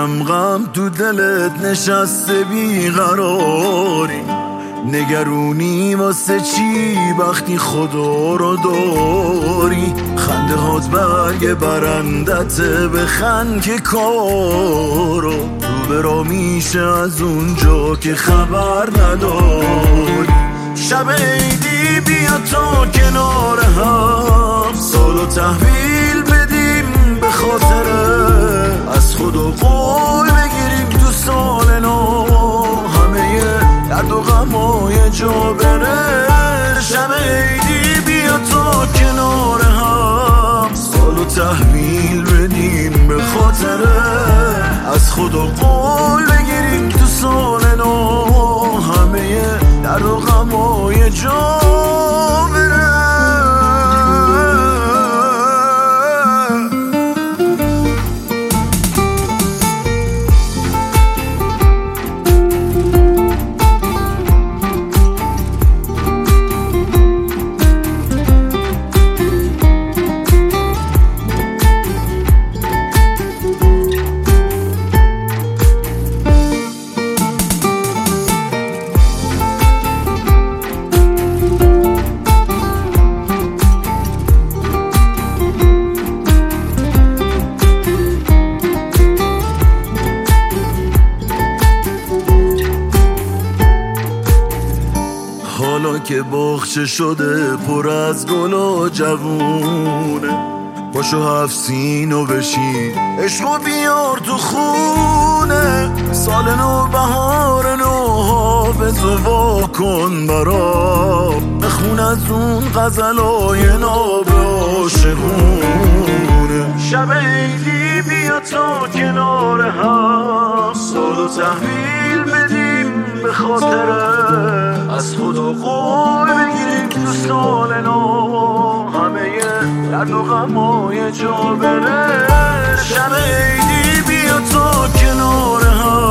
میدونم غم تو دلت نشسته بیقراری، نگرونی واسه چی وقتی خدا رو داری؟ خنده هات برگ برندته، بخند که کارو رو برا میشه از اونجا که خبر نداری. شب عیدی بیا تا کنار هم سالو تحویل بدیم به خاطره، از خدا قول بگیریم تو سال نو همه درد و غمای جا بره. شب عیدی بیا تا کنار هم سالو تحویل بدیم به خاطره، از خدا قول بگیریم تو سال نو همه درد و غمای جا بره. حالا که باغچه شده پر از گل و جوونه، پاشو 7 سینو بشین عشقو بیار تو خونه. سال نو بهار نو حافظ و وا کن برام، بخون از اون غزلای ناب عاشقونه. شب عیدی بیا تا کنار هم سالو تحویل بدیم به خاطره، از خدا قول بگیریم تو سال نو همه درد و غمای جا بره. شب عیدی بیا تا کنار هم